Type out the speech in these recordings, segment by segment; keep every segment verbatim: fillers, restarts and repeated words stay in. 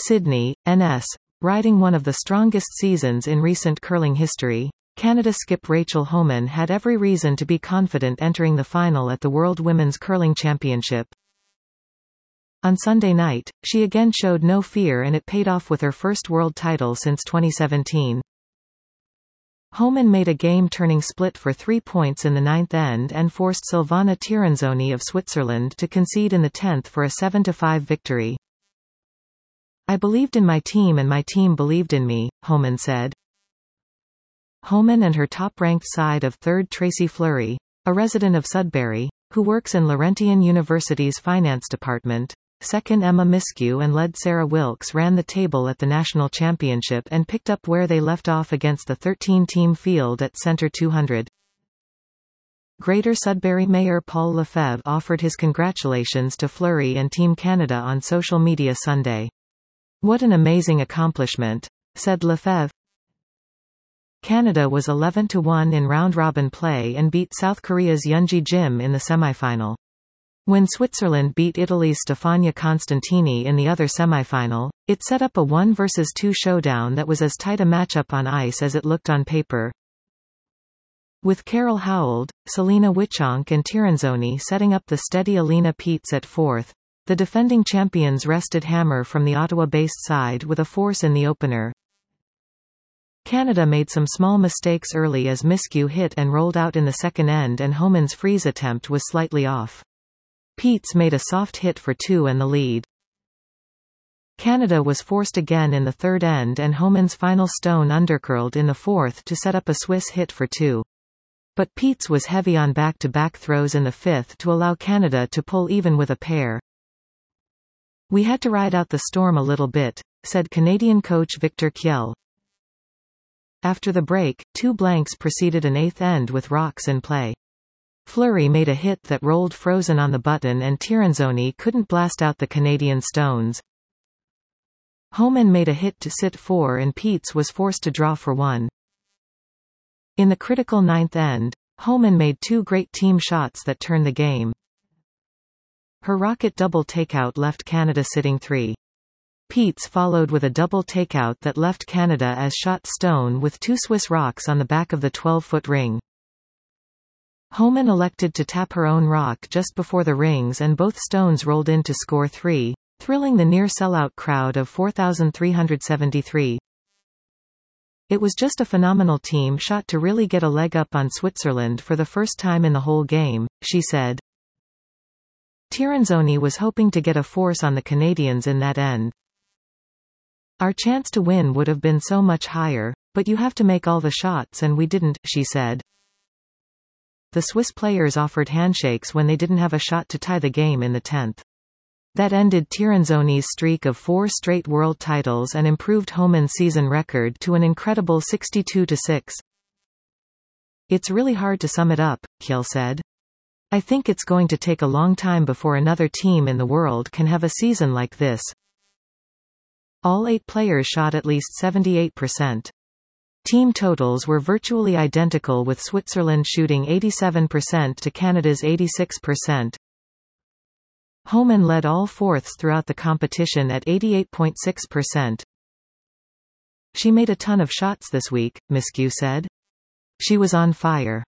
Sydney, N S. Riding one of the strongest seasons in recent curling history, Canada skip Rachel Homan had every reason to be confident entering the final at the World Women's Curling Championship. On Sunday night, she again showed no fear and it paid off with her first world title since twenty seventeen. Homan made a game-turning split for three points in the ninth end and forced Silvana Tirinzoni of Switzerland to concede in the tenth for a seven to five victory. "I believed in my team and my team believed in me," Homan said. Homan and her top-ranked side of third Tracy Fleury, a resident of Sudbury, who works in Laurentian University's finance department, second Emma Miskew and led Sarah Wilkes ran the table at the national championship and picked up where they left off against the thirteen-team field at Centre two hundred. Greater Sudbury Mayor Paul Lefebvre offered his congratulations to Fleury and Team Canada on social media Sunday. "What an amazing accomplishment," said Lefebvre. Canada was eleven to one in round-robin play and beat South Korea's Yeonji Jim in the semifinal. When Switzerland beat Italy's Stefania Constantini in the other semifinal, it set up a one versus two showdown that was as tight a matchup on ice as it looked on paper. With Carol Howald, Selena Wichonk and Tirinzoni setting up the steady Alina Peets at fourth, the defending champions wrested hammer from the Ottawa-based side with a force in the opener. Canada made some small mistakes early as Miskew hit and rolled out in the second end and Homan's freeze attempt was slightly off. Peets made a soft hit for two and the lead. Canada was forced again in the third end and Homan's final stone undercurled in the fourth to set up a Swiss hit for two. But Peets was heavy on back-to-back throws in the fifth to allow Canada to pull even with a pair. "We had to ride out the storm a little bit," said Canadian coach Victor Kiel. After the break, two blanks preceded an eighth end with rocks in play. Fleury made a hit that rolled frozen on the button and Tirinzoni couldn't blast out the Canadian stones. Homan made a hit to sit four and Peets was forced to draw for one. In the critical ninth end, Homan made two great team shots that turned the game. Her rocket double takeout left Canada sitting three. Peets followed with a double takeout that left Canada as shot stone with two Swiss rocks on the back of the twelve-foot ring. Homan elected to tap her own rock just before the rings and both stones rolled in to score three, thrilling the near-sellout crowd of four thousand three hundred seventy-three. "It was just a phenomenal team shot to really get a leg up on Switzerland for the first time in the whole game," she said. Tirinzoni was hoping to get a force on the Canadians in that end. "Our chance to win would have been so much higher, but you have to make all the shots and we didn't," she said. The Swiss players offered handshakes when they didn't have a shot to tie the game in the tenth. That ended Tirinzoni's streak of four straight world titles and improved Homan's season record to an incredible sixty-two to six. "It's really hard to sum it up," Kiel said. "I think it's going to take a long time before another team in the world can have a season like this." All eight players shot at least seventy-eight percent. Team totals were virtually identical with Switzerland shooting eighty-seven percent to Canada's eighty-six percent. Homan led all fourths throughout the competition at eighty-eight point six percent. "She made a ton of shots this week," Miskew said. "She was on fire."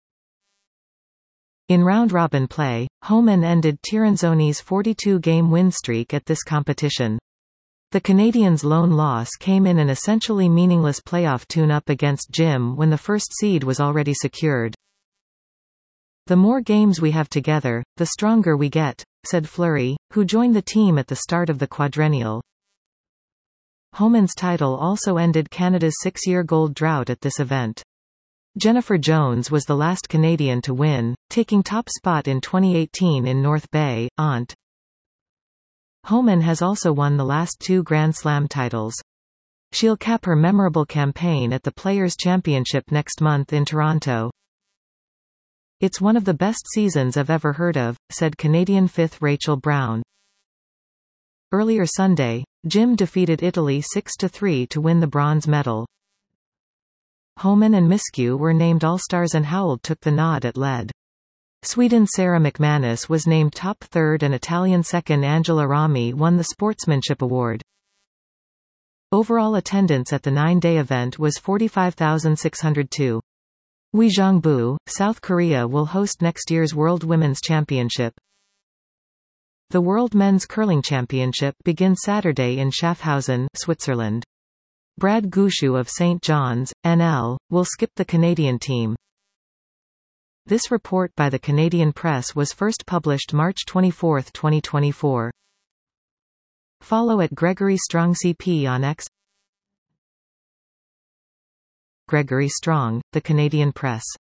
In round-robin play, Homan ended Tirinzoni's forty-two game win streak at this competition. The Canadians' lone loss came in an essentially meaningless playoff tune-up against Jim when the first seed was already secured. "The more games we have together, the stronger we get," said Fleury, who joined the team at the start of the quadrennial. Homan's title also ended Canada's six-year gold drought at this event. Jennifer Jones was the last Canadian to win, taking top spot in twenty eighteen in North Bay, Ont. Homan has also won the last two Grand Slam titles. She'll cap her memorable campaign at the Players' Championship next month in Toronto. "It's one of the best seasons I've ever heard of," said Canadian fifth Rachel Brown. Earlier Sunday, Jim defeated Italy six to three to win the bronze medal. Homan and Miskew were named All-Stars and Howald took the nod at lead. Sweden's Sarah McManus was named top third and Italian second Angela Rami won the Sportsmanship Award. Overall attendance at the nine-day event was forty-five thousand six hundred two. Uijeongbu, South Korea will host next year's World Women's Championship. The World Men's Curling Championship begins Saturday in Schaffhausen, Switzerland. Brad Gushue of Saint John's, N L, will skip the Canadian team. This report by the Canadian Press was first published March twenty-fourth, twenty twenty-four. Follow at Gregory Strong C P on X. Gregory Strong, The Canadian Press.